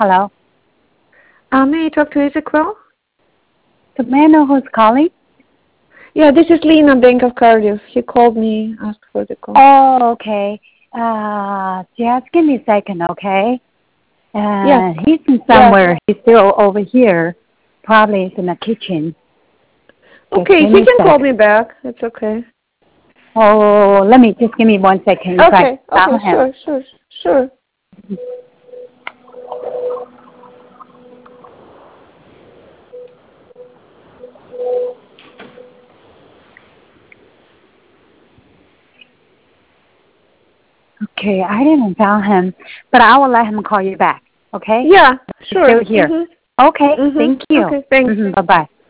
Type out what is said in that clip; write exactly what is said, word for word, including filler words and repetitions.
Hello. Uh, may I talk to Ezequiel? So may I know who's calling? Yeah, this is Lena, Bank of Cardiff. He called me, asked for the call. Oh, okay. Uh, just give me a second, okay? Yeah. Uh, he's in somewhere. He's still over here. Probably is in the kitchen. Just Okay, give he me can a call second. me back. It's okay. Oh, let me just give me one second. If I Okay, okay, found him. sure, sure, sure. Okay, I didn't found him, but I will let him call you back. Okay? Yeah, He's sure. still here. Mhm. Okay, Mhm. thank you. Okay, thanks. Mm-hmm, bye bye.